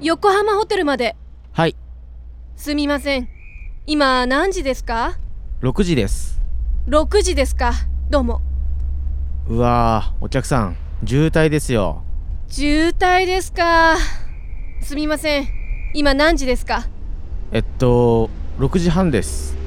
横浜ホテルまで。 はい。 すみません。今何時ですか 6時です。 ？6時ですか。どうも。 うわー、お客さん渋滞ですよ。 渋滞ですか。すみません。今何時ですか？ 6時半です。